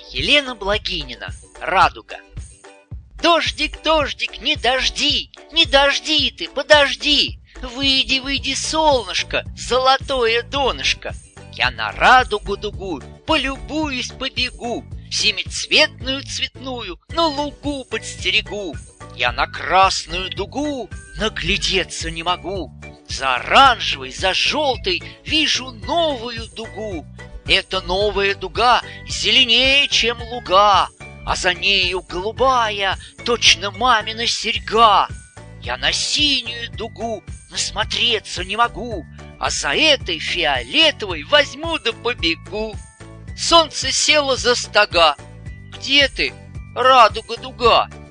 Елена Благинина. «Радуга». Дождик, дождик, не дожди, не дожди ты, подожди. Выйди, выйди, солнышко, золотое донышко. Я на радугу дугу полюбуюсь, побегу, семицветную цветную на лугу подстерегу. Я на красную дугу наглядеться не могу. За оранжевой, за желтой вижу новую дугу. Эта новая дуга зеленее, чем луга, а за нею голубая, точно мамина серьга. Я на синюю дугу насмотреться не могу, а за этой фиолетовой возьму да побегу. Солнце село за стога. Где ты, радуга-дуга?